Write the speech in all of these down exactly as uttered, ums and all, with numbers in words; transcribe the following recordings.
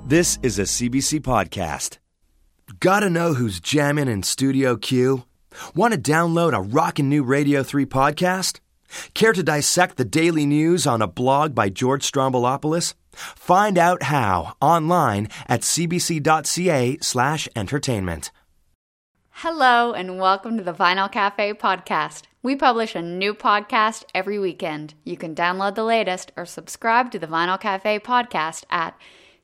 This is a C B C podcast. Gotta know who's jamming in Studio Q? Want to download a rockin' new Radio three podcast? Care to dissect the daily news on a blog by George Strombolopoulos? Find out how online at cbc.ca slash entertainment. Hello and welcome to the Vinyl Cafe podcast. We publish a new podcast every weekend. You can download the latest or subscribe to the Vinyl Cafe podcast at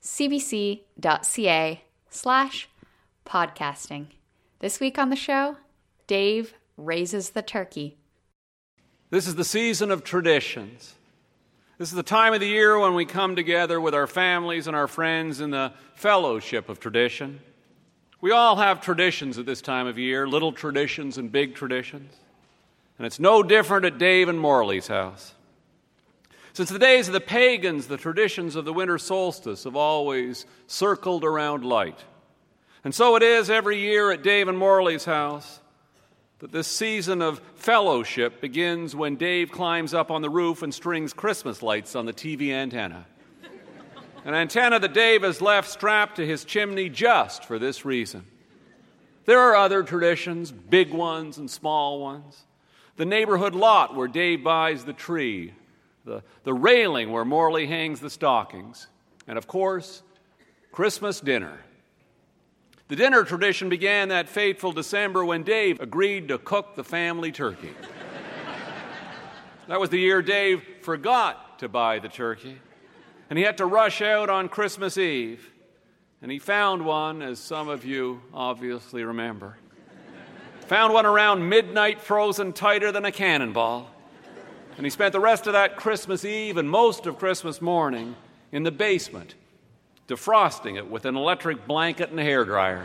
cbc.ca slash podcasting. This week on the show, Dave raises the turkey. This is the season of traditions. This is the time of the year when we come together with our families and our friends in the fellowship of tradition. We all have traditions at this time of year, little traditions and big traditions. And it's no different at Dave and Morley's house. Since the days of the pagans, the traditions of the winter solstice have always circled around light. And so it is every year at Dave and Morley's house that this season of fellowship begins when Dave climbs up on the roof and strings Christmas lights on the T V antenna. An antenna that Dave has left strapped to his chimney just for this reason. There are other traditions, big ones and small ones. The neighborhood lot where Dave buys the tree, the, the railing where Morley hangs the stockings, and of course, Christmas dinner. The dinner tradition began that fateful December when Dave agreed to cook the family turkey. That was the year Dave forgot to buy the turkey, and he had to rush out on Christmas Eve, and he found one, as some of you obviously remember. Found one around midnight, frozen tighter than a cannonball, and he spent the rest of that Christmas Eve and most of Christmas morning in the basement, defrosting it with an electric blanket and a hairdryer.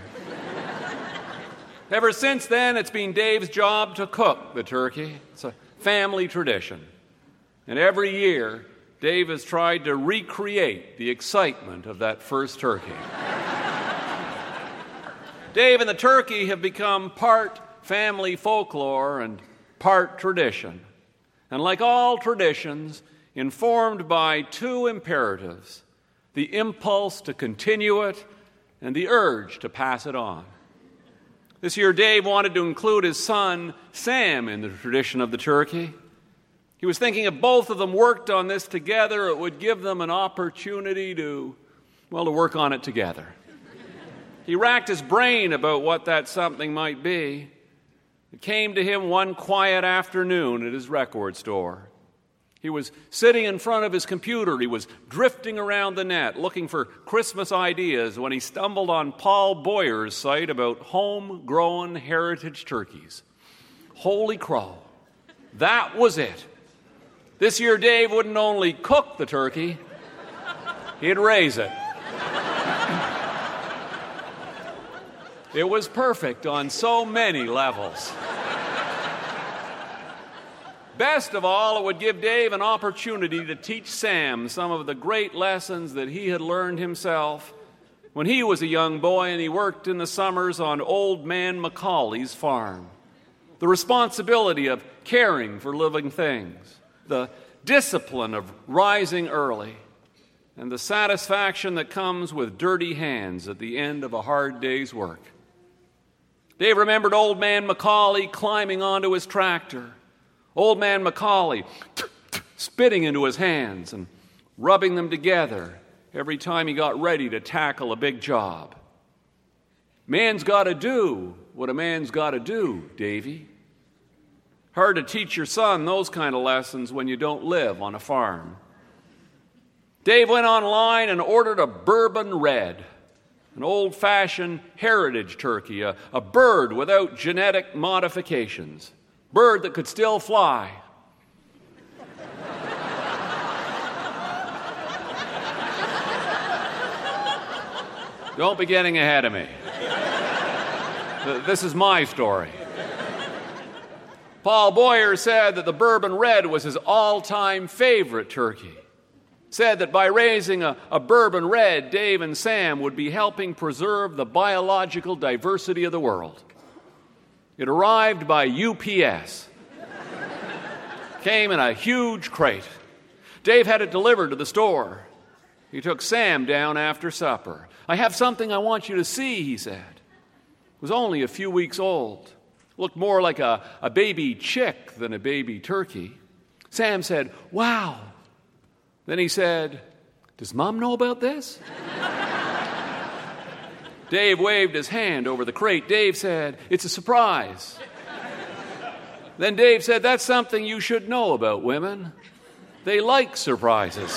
Ever since then, it's been Dave's job to cook the turkey. It's a family tradition. And every year, Dave has tried to recreate the excitement of that first turkey. Dave and the turkey have become part family folklore and part tradition. And like all traditions, informed by two imperatives: the impulse to continue it and the urge to pass it on. This year, Dave wanted to include his son, Sam, in the tradition of the turkey. He was thinking if both of them worked on this together, it would give them an opportunity to, well, to work on it together. He racked his brain about what that something might be. It came to him one quiet afternoon at his record store. He was sitting in front of his computer. He was drifting around the net looking for Christmas ideas when he stumbled on Paul Boyer's site about homegrown heritage turkeys. Holy crow. That was it. This year, Dave wouldn't only cook the turkey, he'd raise it. It was perfect on so many levels. Best of all, it would give Dave an opportunity to teach Sam some of the great lessons that he had learned himself when he was a young boy and he worked in the summers on Old Man Macaulay's farm. The responsibility of caring for living things, the discipline of rising early, and the satisfaction that comes with dirty hands at the end of a hard day's work. Dave remembered Old Man Macaulay climbing onto his tractor, Old Man Macaulay spitting into his hands and rubbing them together every time he got ready to tackle a big job. Man's got to do what a man's got to do, Davy. Hard to teach your son those kind of lessons when you don't live on a farm. Dave went online and ordered a bourbon red, an old-fashioned heritage turkey, a, a bird without genetic modifications, bird that could still fly. Don't be getting ahead of me. This is my story. Paul Boyer said that the bourbon red was his all-time favorite turkey. Said that by raising a, a bourbon red, Dave and Sam would be helping preserve the biological diversity of the world. It arrived by U P S. Came in a huge crate. Dave had it delivered to the store. He took Sam down after supper. "I have something I want you to see," he said. It was only a few weeks old. Looked more like a, a baby chick than a baby turkey. Sam said, "Wow." Then he said, "Does Mom know about this?" Dave waved his hand over the crate. Dave said, "It's a surprise." Then Dave said, "That's something you should know about women. They like surprises."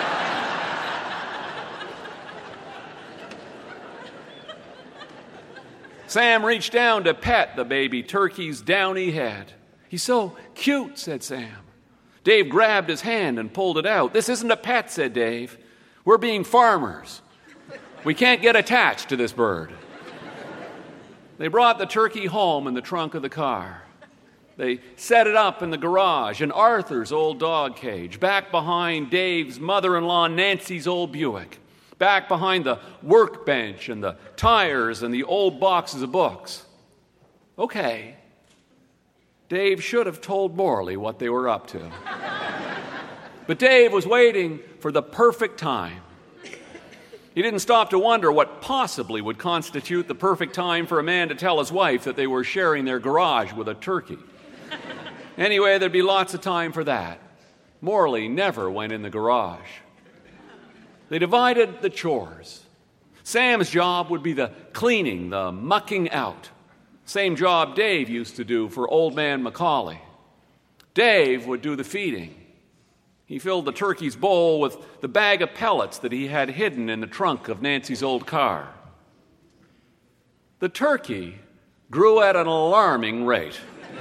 Sam reached down to pet the baby turkey's downy head. "He's so cute," said Sam. Dave grabbed his hand and pulled it out. "This isn't a pet," said Dave. "We're being farmers. We can't get attached to this bird." They brought the turkey home in the trunk of the car. They set it up in the garage in Arthur's old dog cage, back behind Dave's mother-in-law Nancy's old Buick, back behind the workbench and the tires and the old boxes of books. Okay, Dave should have told Morley what they were up to. But Dave was waiting for the perfect time. He didn't stop to wonder what possibly would constitute the perfect time for a man to tell his wife that they were sharing their garage with a turkey. Anyway, there'd be lots of time for that. Morley never went in the garage. They divided the chores. Sam's job would be the cleaning, the mucking out. Same job Dave used to do for old man Macaulay. Dave would do the feeding. He filled the turkey's bowl with the bag of pellets that he had hidden in the trunk of Nancy's old car. The turkey grew at an alarming rate.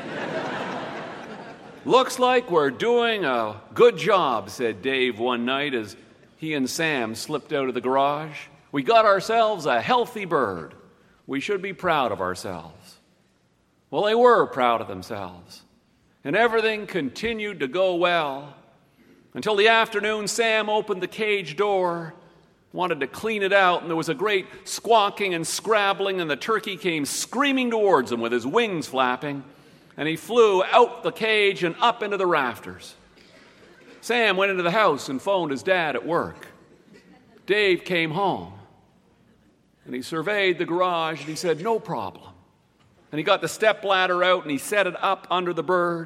"Looks like we're doing a good job," said Dave one night as he and Sam slipped out of the garage. "We got ourselves a healthy bird. We should be proud of ourselves." Well, they were proud of themselves, and everything continued to go well until the afternoon. Sam opened the cage door, wanted to clean it out, and there was a great squawking and scrabbling, and the turkey came screaming towards him with his wings flapping, and he flew out the cage and up into the rafters. Sam went into the house and phoned his dad at work. Dave came home, and he surveyed the garage, and he said, "No problem." And he got the stepladder out, and he set it up under the bird,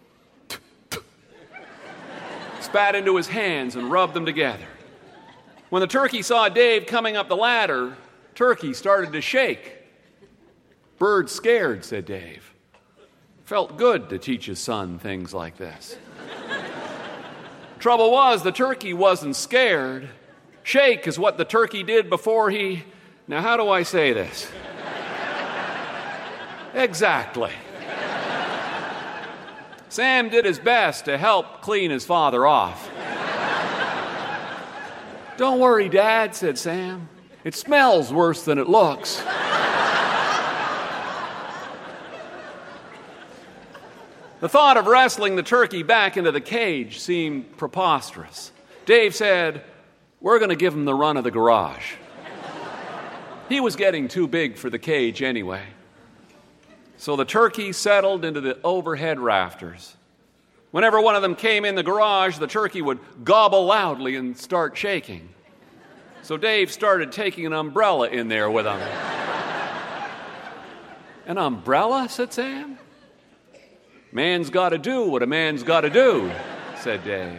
spat into his hands, and rubbed them together. When the turkey saw Dave coming up the ladder, turkey started to shake. "Bird's scared," said Dave. Felt good to teach his son things like this. Trouble was, the turkey wasn't scared. Shake is what the turkey did before he... Now, how do I say this? Exactly. Sam did his best to help clean his father off. "Don't worry, Dad," said Sam. "It smells worse than it looks." The thought of wrestling the turkey back into the cage seemed preposterous. Dave said, "We're going to give him the run of the garage." He was getting too big for the cage anyway. So the turkey settled into the overhead rafters. Whenever one of them came in the garage, the turkey would gobble loudly and start shaking. So Dave started taking an umbrella in there with him. "An umbrella?" said Sam. "Man's got to do what a man's got to do," said Dave.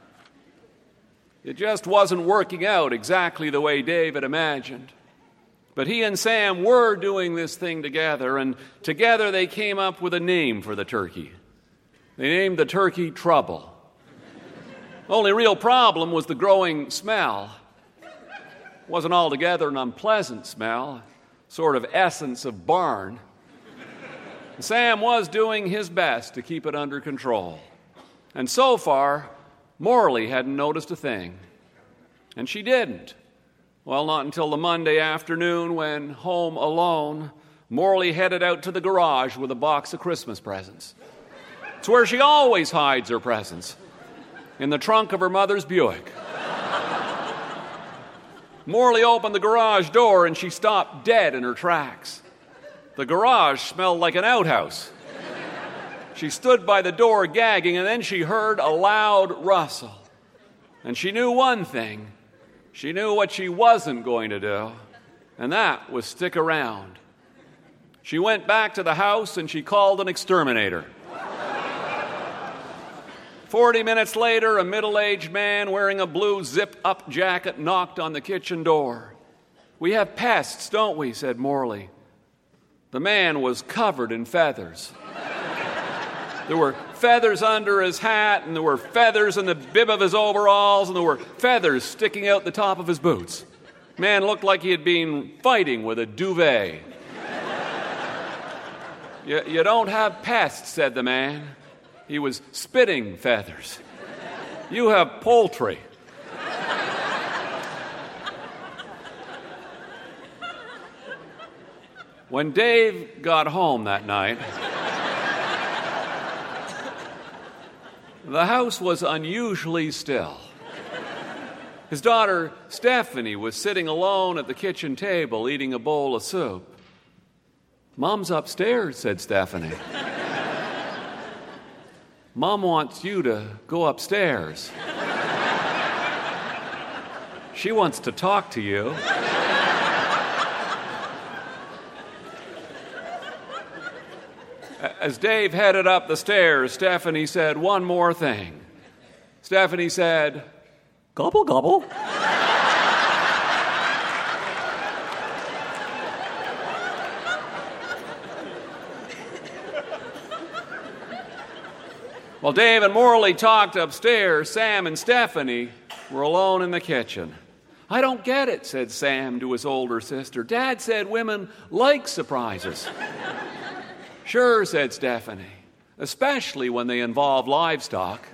It just wasn't working out exactly the way Dave had imagined. But he and Sam were doing this thing together, and together they came up with a name for the turkey. They named the turkey Trouble. Only real problem was the growing smell. It wasn't altogether an unpleasant smell, sort of essence of barn. And Sam was doing his best to keep it under control. And so far, Morley hadn't noticed a thing. And she didn't. Well, not until the Monday afternoon when, home alone, Morley headed out to the garage with a box of Christmas presents. It's where she always hides her presents, in the trunk of her mother's Buick. Morley opened the garage door and she stopped dead in her tracks. The garage smelled like an outhouse. She stood by the door gagging, and then she heard a loud rustle. And she knew one thing. She knew what she wasn't going to do, and that was stick around. She went back to the house and she called an exterminator. Forty minutes later, a middle-aged man wearing a blue zip-up jacket knocked on the kitchen door. "We have pests, don't we?" said Morley. The man was covered in feathers. There were feathers under his hat, and there were feathers in the bib of his overalls, and there were feathers sticking out the top of his boots. Man looked like he had been fighting with a duvet. you, you don't have pests, said the man. He was spitting feathers. You have poultry. When Dave got home that night, the house was unusually still. His daughter, Stephanie, was sitting alone at the kitchen table eating a bowl of soup. "Mom's upstairs," said Stephanie. "Mom wants you to go upstairs. She wants to talk to you." As Dave headed up the stairs, Stephanie said one more thing. Stephanie said, "Gobble, gobble." While Dave and Morley talked upstairs, Sam and Stephanie were alone in the kitchen. "I don't get it," said Sam to his older sister. "Dad said women like surprises." "Sure," said Stephanie, "especially when they involve livestock."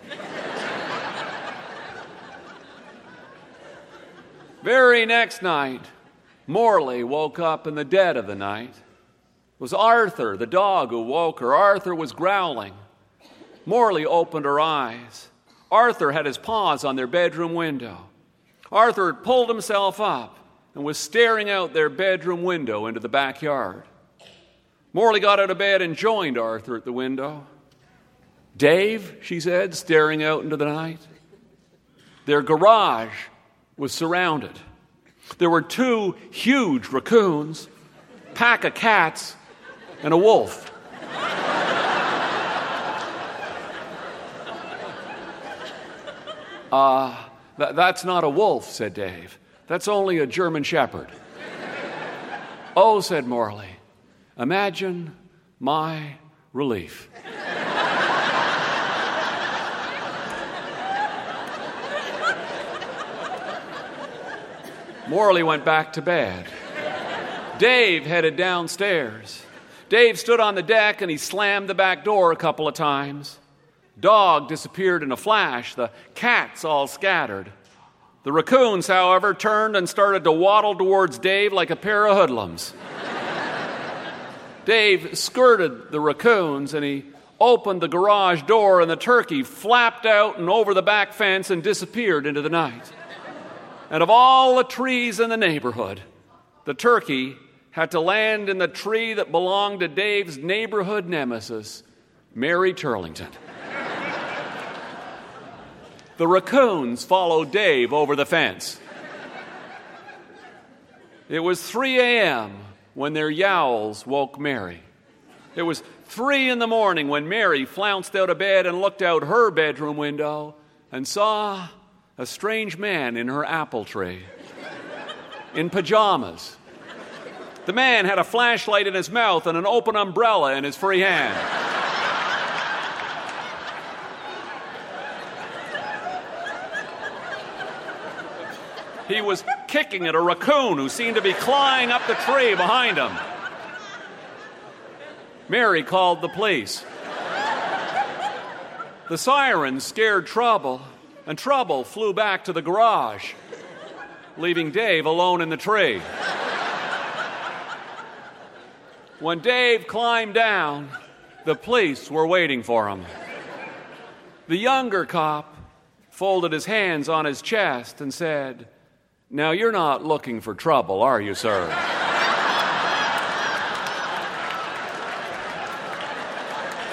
Very next night, Morley woke up in the dead of the night. It was Arthur, the dog, who woke her. Arthur was growling. Morley opened her eyes. Arthur had his paws on their bedroom window. Arthur had pulled himself up and was staring out their bedroom window into the backyard. Morley got out of bed and joined Arthur at the window. "Dave," she said, staring out into the night. Their garage was surrounded. There were two huge raccoons, a pack of cats, and a wolf. Uh, th- that's not a wolf, said Dave. That's only a German Shepherd. "Oh," said Morley. "Imagine my relief." Morley went back to bed. Dave headed downstairs. Dave stood on the deck and he slammed the back door a couple of times. Dog disappeared in a flash. The cats all scattered. The raccoons, however, turned and started to waddle towards Dave like a pair of hoodlums. Dave skirted the raccoons and he opened the garage door, and the turkey flapped out and over the back fence and disappeared into the night. And of all the trees in the neighborhood, the turkey had to land in the tree that belonged to Dave's neighborhood nemesis, Mary Turlington. The raccoons followed Dave over the fence. It was three a.m. when their yowls woke Mary. It was three in the morning when Mary flounced out of bed and looked out her bedroom window and saw a strange man in her apple tree, in pajamas. The man had a flashlight in his mouth and an open umbrella in his free hand. He was kicking at a raccoon who seemed to be clawing up the tree behind him. Mary called the police. The sirens scared Trouble, and Trouble flew back to the garage, leaving Dave alone in the tree. When Dave climbed down, the police were waiting for him. The younger cop folded his hands on his chest and said, "Now, you're not looking for trouble, are you, sir?"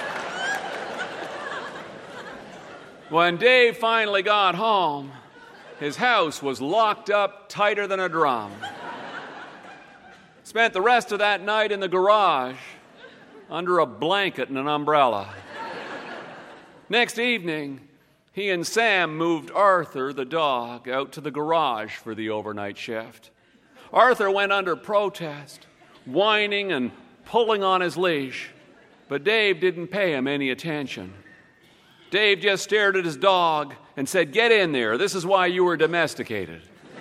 When Dave finally got home, His house was locked up tighter than a drum. Spent the rest of that night in the garage under a blanket and an umbrella. Next evening, he and Sam moved Arthur, the dog, out to the garage for the overnight shift. Arthur went under protest, whining and pulling on his leash, but Dave didn't pay him any attention. Dave just stared at his dog and said, "Get in there. This is why you were domesticated."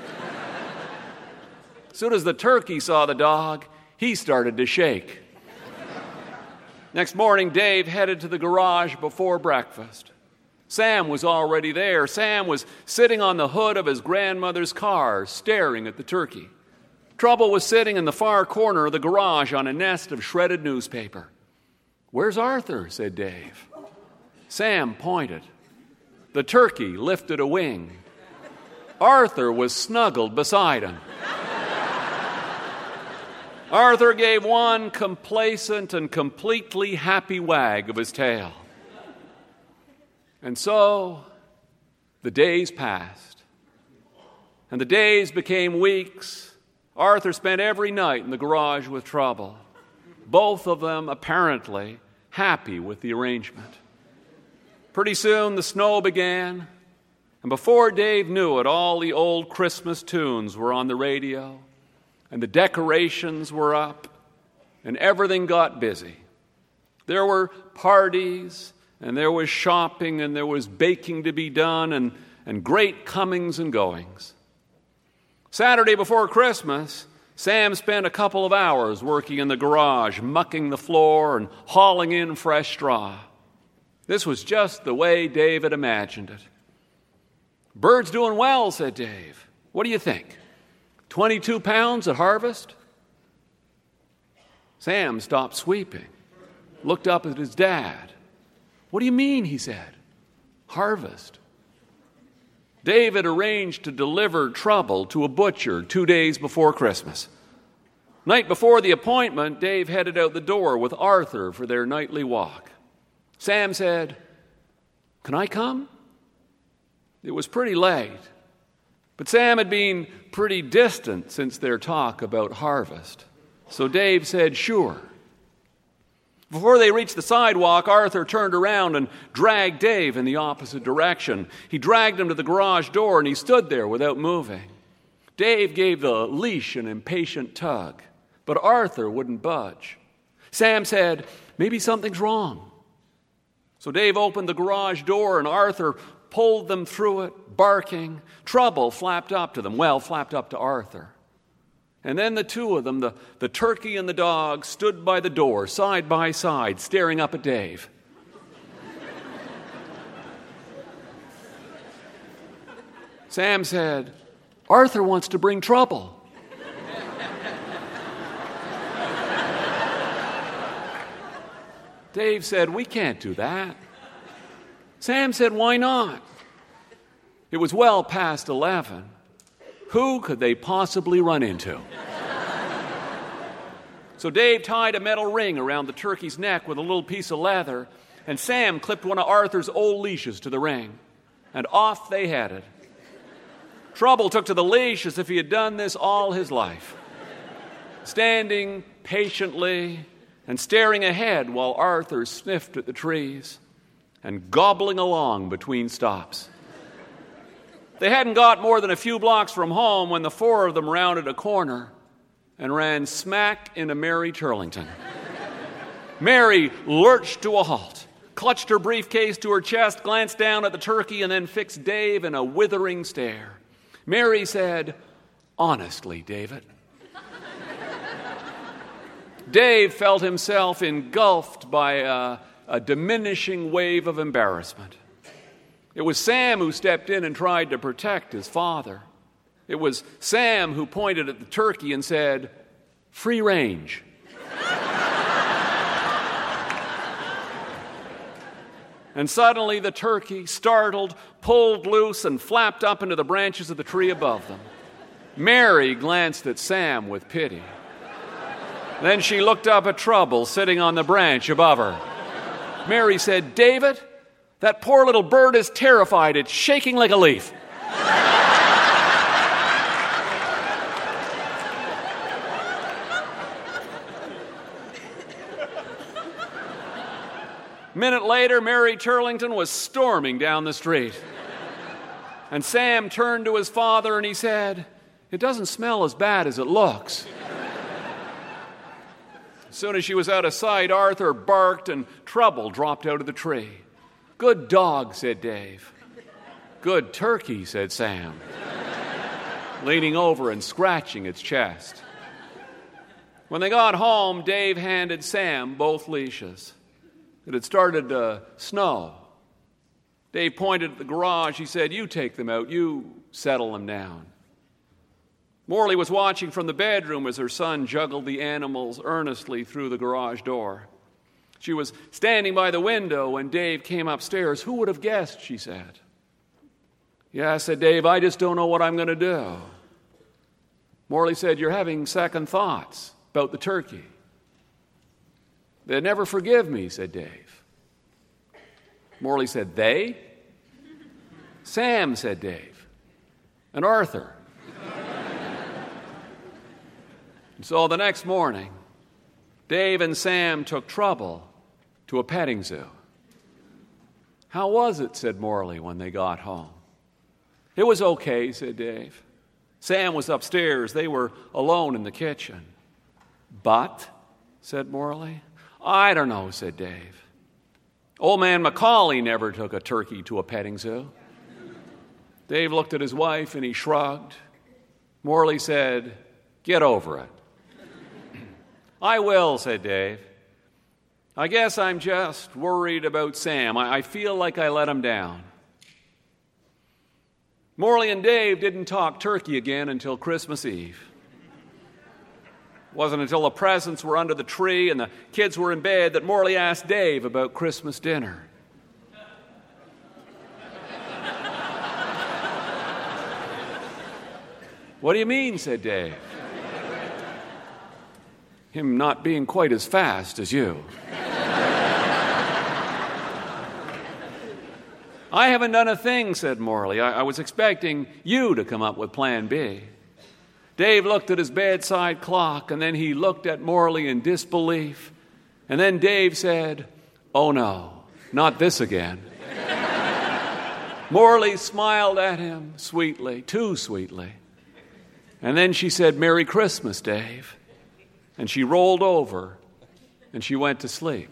As soon as the turkey saw the dog, he started to shake. Next morning, Dave headed to the garage before breakfast. Sam was already there. Sam was sitting on the hood of his grandmother's car, staring at the turkey. Trouble was sitting in the far corner of the garage on a nest of shredded newspaper. "Where's Arthur?" said Dave. Sam pointed. The turkey lifted a wing. Arthur was snuggled beside him. Arthur gave one complacent and completely happy wag of his tail. And so the days passed, and the days became weeks. Arthur spent every night in the garage with Trouble, both of them apparently happy with the arrangement. Pretty soon the snow began, and before Dave knew it, all the old Christmas tunes were on the radio, and the decorations were up, and everything got busy. There were parties, and there was shopping, and there was baking to be done, and, and great comings and goings. Saturday before Christmas, Sam spent a couple of hours working in the garage, mucking the floor and hauling in fresh straw. This was just the way Dave had imagined it. "Bird's doing well," said Dave. "What do you think? twenty-two pounds at harvest?" Sam stopped sweeping, looked up at his dad. "What do you mean?" he said. "Harvest." David arranged to deliver Trouble to a butcher two days before Christmas. Night before the appointment, Dave headed out the door with Arthur for their nightly walk. Sam said, "Can I come?" It was pretty late, but Sam had been pretty distant since their talk about harvest. So Dave said, "Sure." Before they reached the sidewalk, Arthur turned around and dragged Dave in the opposite direction. He dragged him to the garage door, and he stood there without moving. Dave gave the leash an impatient tug, but Arthur wouldn't budge. Sam said, "Maybe something's wrong." So Dave opened the garage door, and Arthur pulled them through it, barking. Trouble flapped up to them, well, flapped up to Arthur. And then the two of them, the, the turkey and the dog, stood by the door, side by side, staring up at Dave. Sam said, "Arthur wants to bring Trouble." Dave said, "We can't do that." Sam said, "Why not?" It was well past eleven. Who could they possibly run into? So Dave tied a metal ring around the turkey's neck with a little piece of leather, and Sam clipped one of Arthur's old leashes to the ring, and off they headed. Trouble took to the leash as if he had done this all his life, standing patiently and staring ahead while Arthur sniffed at the trees and gobbling along between stops. They hadn't got more than a few blocks from home when the four of them rounded a corner and ran smack into Mary Turlington. Mary lurched to a halt, clutched her briefcase to her chest, glanced down at the turkey, and then fixed Dave in a withering stare. Mary said, "Honestly, David." Dave felt himself engulfed by a, a diminishing wave of embarrassment. It was Sam who stepped in and tried to protect his father. It was Sam who pointed at the turkey and said, "Free range." And suddenly the turkey, startled, pulled loose and flapped up into the branches of the tree above them. Mary glanced at Sam with pity. Then she looked up at Trouble sitting on the branch above her. Mary said, "David, that poor little bird is terrified. It's shaking like a leaf." A minute later, Mary Turlington was storming down the street. And Sam turned to his father and he said, "It doesn't smell as bad as it looks." As soon as she was out of sight, Arthur barked and Trouble dropped out of the tree. "Good dog," said Dave. "Good turkey," said Sam, leaning over and scratching its chest. When they got home, Dave handed Sam both leashes. It had started to snow. Dave pointed at the garage. He said, "You take them out. You settle them down." Morley was watching from the bedroom as her son juggled the animals earnestly through the garage door. She was standing by the window when Dave came upstairs. "Who would have guessed?" she said. "Yeah," said Dave, "I just don't know what I'm going to do." Morley said, "You're having second thoughts about the turkey." "They'd never forgive me," said Dave. Morley said, "They?" "Sam," said Dave, "and Arthur." And so the next morning, Dave and Sam took Trouble to a petting zoo. "How was it?" said Morley when they got home. "It was okay," said Dave. Sam was upstairs. They were alone in the kitchen. "But," said Morley. "I don't know," said Dave. "Old man Macaulay never took a turkey to a petting zoo." Dave looked at his wife and he shrugged. Morley said, "Get over it." "I will," said Dave. "I guess I'm just worried about Sam. I, I feel like I let him down." Morley and Dave didn't talk turkey again until Christmas Eve. It wasn't until the presents were under the tree and the kids were in bed that Morley asked Dave about Christmas dinner. "What do you mean?" said Dave. "Him not being quite as fast as you." "I haven't done a thing," said Morley. I, I was expecting you to come up with plan B." Dave looked at his bedside clock, and then he looked at Morley in disbelief. And then Dave said, "Oh no, not this again." Morley smiled at him sweetly, too sweetly. And then she said, "Merry Christmas, Dave." And she rolled over and she went to sleep.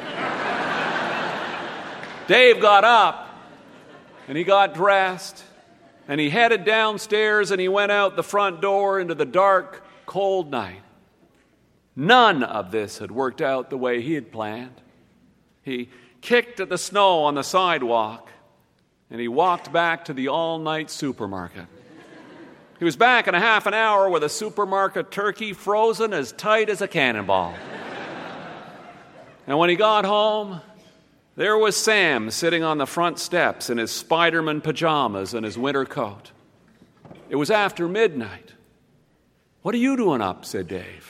Dave got up and he got dressed and he headed downstairs and he went out the front door into the dark, cold night. None of this had worked out the way he had planned. He kicked at the snow on the sidewalk and he walked back to the all-night supermarket. He was back in a half an hour with a supermarket turkey frozen as tight as a cannonball. And when he got home, there was Sam sitting on the front steps in his Spider-Man pajamas and his winter coat. It was after midnight. "What are you doing up?" said Dave.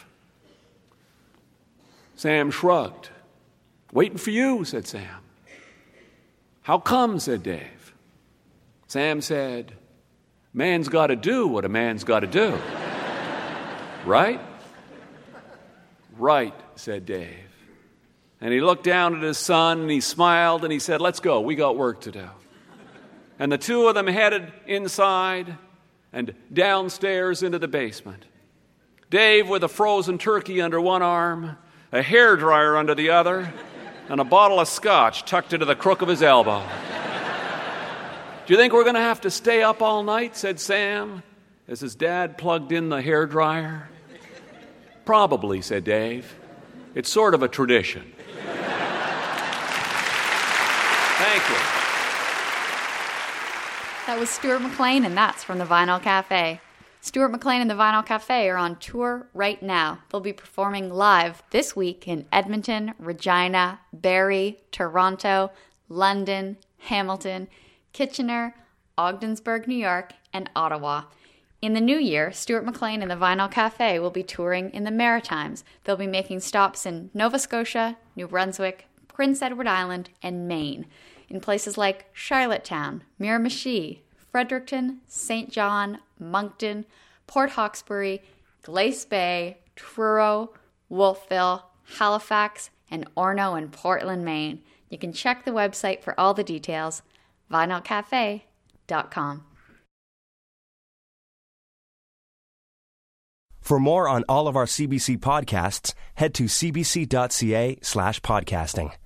Sam shrugged. "Waiting for you," said Sam. "How come?" said Dave. Sam said, "Man's got to do what a man's got to do." "Right?" "Right," said Dave. And he looked down at his son and he smiled and he said, "Let's go, we got work to do." And the two of them headed inside and downstairs into the basement. Dave with a frozen turkey under one arm, a hairdryer under the other, and a bottle of scotch tucked into the crook of his elbow. "Do you think we're going to have to stay up all night?" said Sam, as his dad plugged in the hairdryer. "Probably," said Dave. "It's sort of a tradition." Thank you. That was Stuart McLean, and that's from the Vinyl Cafe. Stuart McLean and the Vinyl Cafe are on tour right now. They'll be performing live this week in Edmonton, Regina, Barrie, Toronto, London, Hamilton, Kitchener, Ogdensburg, New York, and Ottawa. In the new year, Stuart McLean and the Vinyl Cafe will be touring in the Maritimes. They'll be making stops in Nova Scotia, New Brunswick, Prince Edward Island, and Maine, in places like Charlottetown, Miramichi, Fredericton, Saint John, Moncton, Port Hawkesbury, Glace Bay, Truro, Wolfville, Halifax, and Orono and Portland, Maine. You can check the website for all the details, vinyl cafe dot com. For more on all of our C B C podcasts, head to cbc.ca slash podcasting.